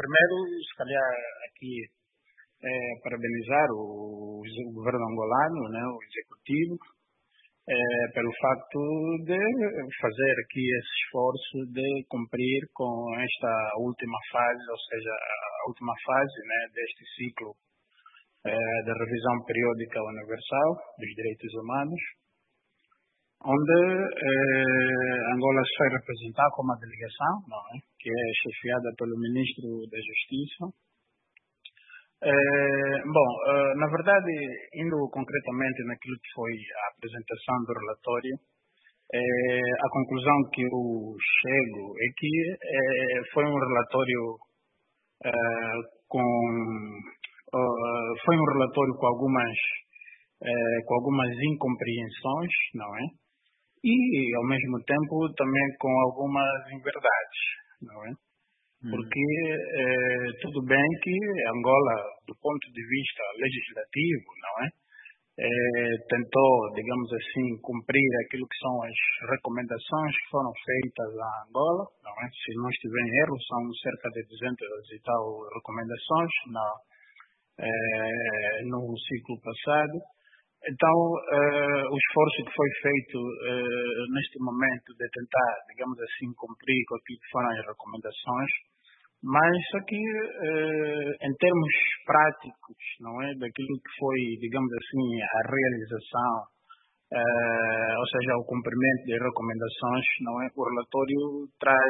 primeiro, se calhar, aqui parabenizar o governo angolano, né, o executivo, pelo facto de fazer aqui esse esforço de cumprir com esta última fase, ou seja, a última fase, né, deste ciclo da revisão periódica universal dos direitos humanos, onde Angola se vai representar como uma delegação, não é? Que é chefiada pelo Ministro da Justiça. Na verdade, indo concretamente naquilo que foi a apresentação do relatório, a conclusão que eu chego é que foi um relatório com algumas incompreensões, não é? E, ao mesmo tempo, também com algumas inverdades, não é? Porque tudo bem que Angola, do ponto de vista legislativo, não é? Tentou, digamos assim, cumprir aquilo que são as recomendações que foram feitas a Angola, não é? Se não estiver em erro, são cerca de 200 e tal recomendações no ciclo passado. Então, o esforço que foi feito neste momento de tentar, digamos assim, cumprir com aquilo que foram as recomendações, mas aqui, em termos práticos, não é, daquilo que foi, digamos assim, a realização, ou seja, o cumprimento das recomendações, não é, o relatório traz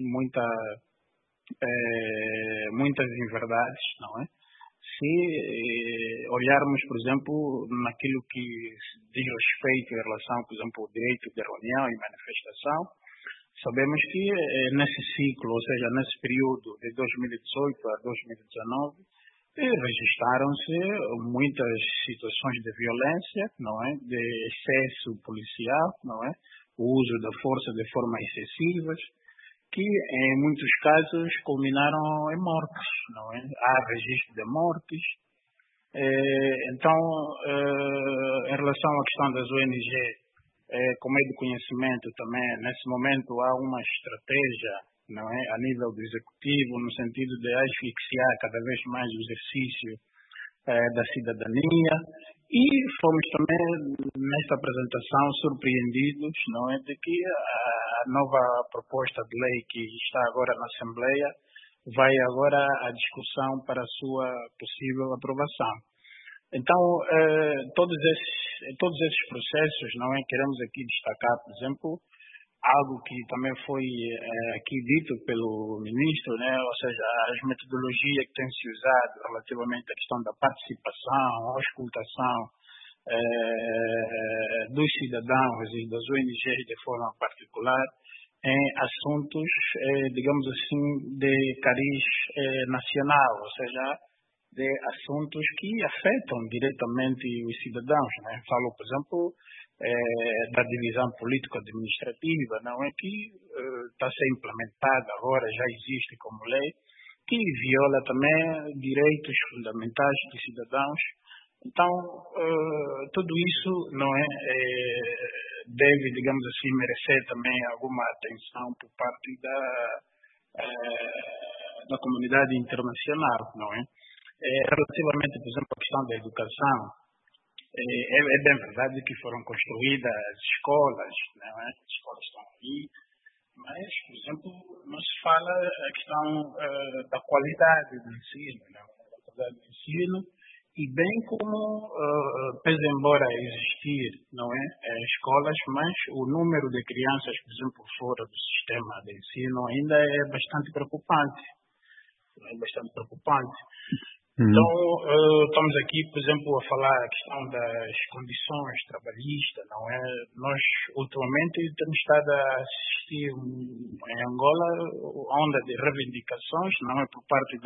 muitas inverdades, não é? Se olharmos, por exemplo, naquilo que diz respeito em relação, por exemplo, ao direito de reunião e manifestação, sabemos que nesse ciclo, ou seja, nesse período de 2018 a 2019, registaram-se muitas situações de violência, não é? De excesso policial, não é? O uso da força de forma excessivas, que em muitos casos culminaram em mortes, não é? Há registro de mortes. Então, em relação à questão das ONG, como é de conhecimento também, nesse momento há uma estratégia, não é? A nível do executivo, no sentido de asfixiar cada vez mais o exercício da cidadania, e fomos também nesta apresentação surpreendidos, não é, de que a nova proposta de lei que está agora na Assembleia vai agora à discussão para a sua possível aprovação. Então, todos esses processos, não é, queremos aqui destacar, por exemplo, algo que também foi aqui dito pelo ministro, né? Ou seja, as metodologias que têm se usado relativamente à questão da participação, à auscultação dos cidadãos e das ONGs de forma particular em assuntos, digamos assim, de cariz nacional, ou seja, de assuntos que afetam diretamente os cidadãos, né? Falo, por exemplo, da divisão político-administrativa, não é, que está a ser implementada agora, já existe como lei, que viola também direitos fundamentais dos cidadãos. Então, tudo isso, não é, deve, digamos assim, merecer também alguma atenção por parte da comunidade internacional, não é? Relativamente, por exemplo, à questão da educação, é bem verdade que foram construídas escolas, não é? As escolas estão aí, mas, por exemplo, não se fala a questão da qualidade do ensino, não é? Da qualidade do ensino, e bem como, pese embora existir, não é, escolas, mas o número de crianças, por exemplo, fora do sistema de ensino ainda é bastante preocupante. É bastante preocupante. Então, estamos aqui, por exemplo, a falar a questão das condições trabalhistas, não é? Nós, ultimamente, temos estado a assistir em Angola onda de reivindicações, não é? Por parte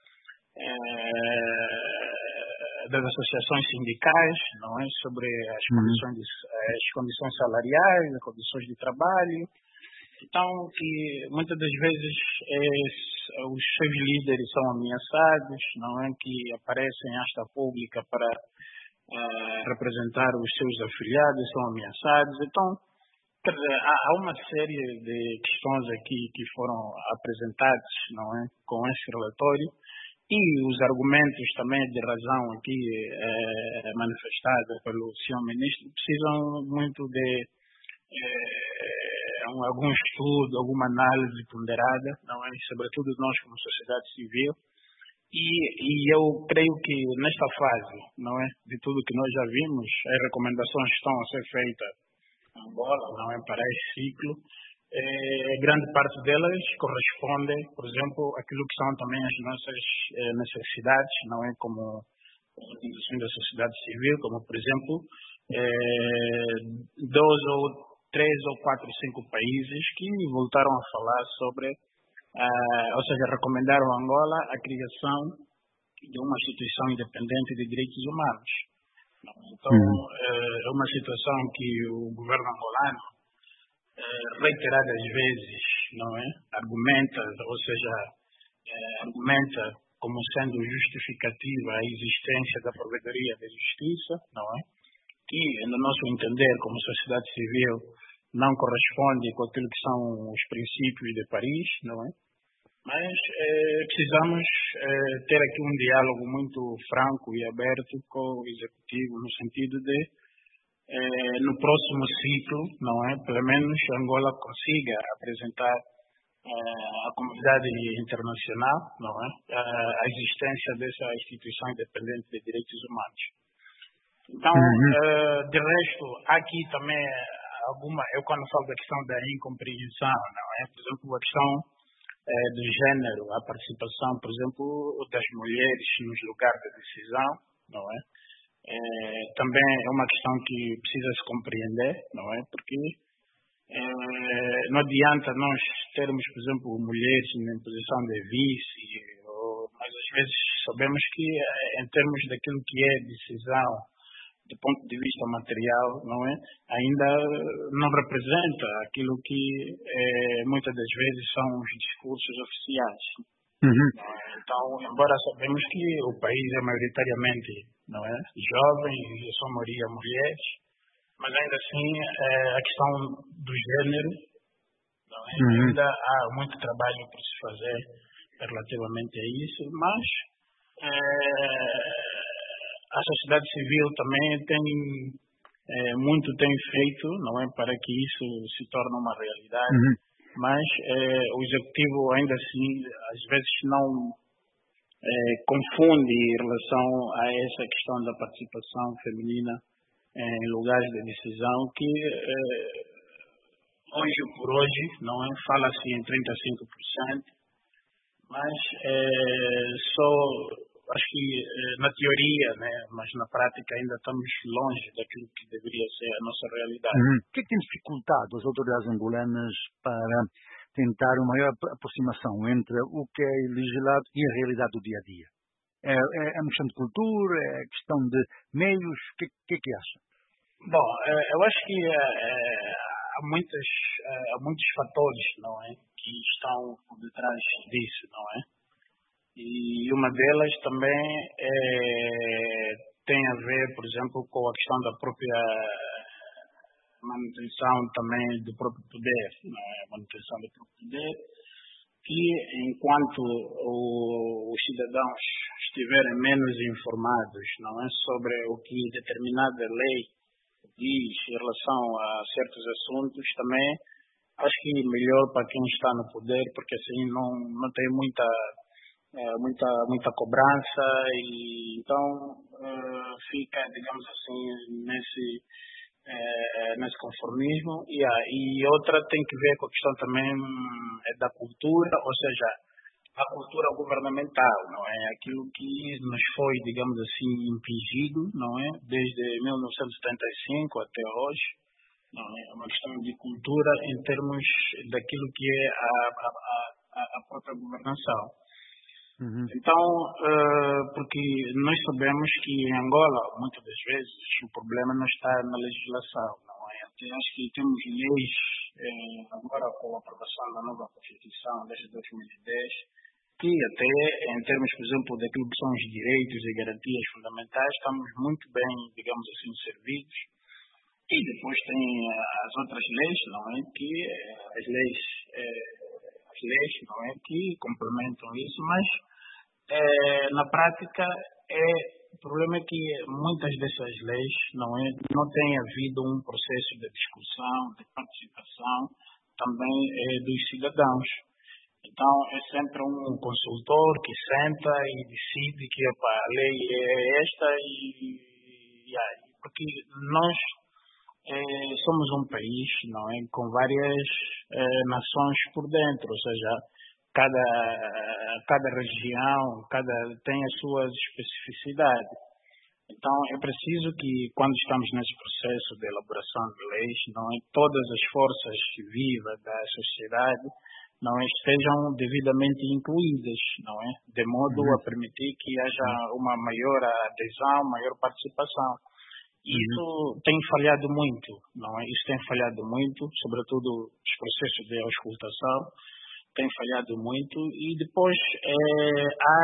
das associações sindicais, não é? Sobre as condições salariais, as condições de trabalho. Então, que muitas das vezes os seus líderes são ameaçados, não é? Que aparecem em asta pública para representar os seus afiliados, são ameaçados. Então, Quer dizer, há uma série de questões aqui que foram apresentadas, não é, com esse relatório, e os argumentos também de razão aqui manifestados pelo senhor ministro precisam muito de algum estudo, alguma análise ponderada, não é, sobretudo nós como sociedade civil, e eu creio que nesta fase, não é, de tudo que nós já vimos, as recomendações estão a ser feitas Angola, não é, para esse ciclo, grande parte delas corresponde, por exemplo, àquilo que são também as nossas necessidades, não é, como organização da sociedade civil, como por exemplo, 2 ou 3 ou 4, 5 países que voltaram a falar sobre, ou seja, recomendaram a Angola a criação de uma instituição independente de direitos humanos. Então, é uma situação que o governo angolano, reiteradas vezes, não é, argumenta como sendo justificativa a existência da provedoria da justiça, não é, que, no nosso entender, como sociedade civil, não corresponde com aquilo que são os princípios de Paris, não é? Mas precisamos ter aqui um diálogo muito franco e aberto com o Executivo, no sentido de, no próximo ciclo, não é, pelo menos Angola consiga apresentar à comunidade internacional, não é, a existência dessa instituição independente de direitos humanos. Então, de resto, aqui também eu quando falo da questão da incompreensão, não é, por exemplo, a questão do gênero, a participação, por exemplo, das mulheres nos lugares de decisão, não é? Também é uma questão que precisa se compreender, não é? Porque não adianta nós termos, por exemplo, mulheres em posição de vice, mas às vezes sabemos que em termos daquilo que é decisão do ponto de vista material, não é? Ainda não representa aquilo que muitas das vezes são os discursos oficiais. Então, embora sabemos que o país é maioritariamente, não é, jovem, e a sua maioria mulheres, mas ainda assim a questão do gênero, não é? Ainda há muito trabalho por se fazer relativamente a isso, mas a sociedade civil também tem feito, não é, para que isso se torne uma realidade, mas o Executivo ainda assim, às vezes não confunde em relação a essa questão da participação feminina em lugares de decisão, que hoje por hoje, não é, fala-se em 35%, mas acho que na teoria, né, mas na prática ainda estamos longe daquilo que deveria ser a nossa realidade. O que é que tem dificultado as autoridades angolanas para tentar uma maior aproximação entre o que é legislado e a realidade do dia a dia? É uma questão de cultura, é questão de meios? O que é que acha? Bom, eu acho que há muitos fatores, não é, que estão por detrás disso, não é? E uma delas também tem a ver, por exemplo, com a questão da própria manutenção também do próprio poder, não é? A manutenção do próprio poder, que enquanto os cidadãos estiverem menos informados, não é, sobre o que determinada lei diz em relação a certos assuntos, também acho que melhor para quem está no poder, porque assim não tem muita cobrança, e então fica, digamos assim, nesse conformismo. E outra tem que ver com a questão também da cultura, ou seja, a cultura governamental, não é? Aquilo que nos foi, digamos assim, impingido, não é? Desde 1975 até hoje, não é? Uma questão de cultura em termos daquilo que é a própria governação. Então, porque nós sabemos que em Angola, muitas das vezes, o problema não está na legislação, não é? Acho que temos leis, agora com a aprovação da nova Constituição desde 2010, que até, em termos, por exemplo, daquilo que são os direitos e garantias fundamentais, estamos muito bem, digamos assim, servidos. E depois tem as outras leis, não é? Que as leis, não é? Que complementam isso, mas na prática o problema é que muitas dessas leis, não é? Não tem havido um processo de discussão, de participação também dos cidadãos. Então é sempre um consultor que senta e decide que a lei é esta porque nós somos um país, não é, com várias nações por dentro, ou seja, cada região tem as suas especificidades. Então é preciso que quando estamos nesse processo de elaboração de leis, não é, todas as forças vivas da sociedade não é, estejam devidamente incluídas, não é, de modo a permitir que haja uma maior adesão, maior participação. Isso tem falhado muito, não é? Isso tem falhado muito, sobretudo os processos de auscultação, tem falhado muito e depois há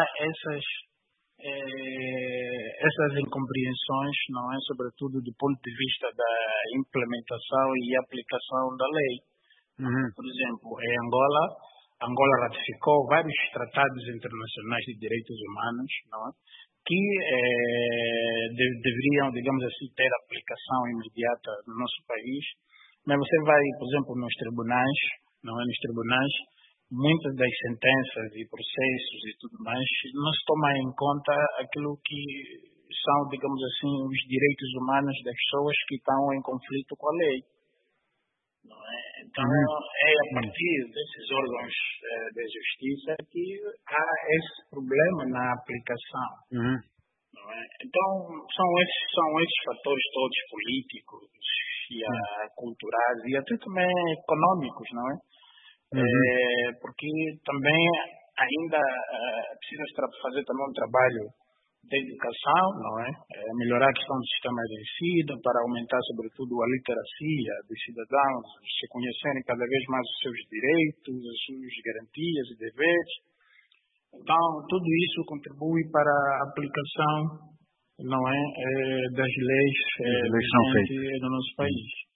essas incompreensões, não é? Sobretudo do ponto de vista da implementação e aplicação da lei. Por exemplo, em Angola ratificou vários tratados internacionais de direitos humanos, não é? Que deveriam, digamos assim, ter aplicação imediata no nosso país. Mas você vai, por exemplo, nos tribunais, não é? Nos tribunais, muitas das sentenças e processos e tudo mais, não se toma em conta aquilo que são, digamos assim, os direitos humanos das pessoas que estão em conflito com a lei. Não é? Então, é a partir desses órgãos de justiça que há esse problema na aplicação. Não é? Então, são esses fatores todos políticos e culturais e até também econômicos, não é? Porque também ainda precisa fazer também um trabalho de educação, não é? Melhorar a questão do sistema de ensino para aumentar, sobretudo, a literacia dos cidadãos, se conhecerem cada vez mais os seus direitos, as suas garantias e deveres. Então, tudo isso contribui para a aplicação, não é, das leis no nosso país.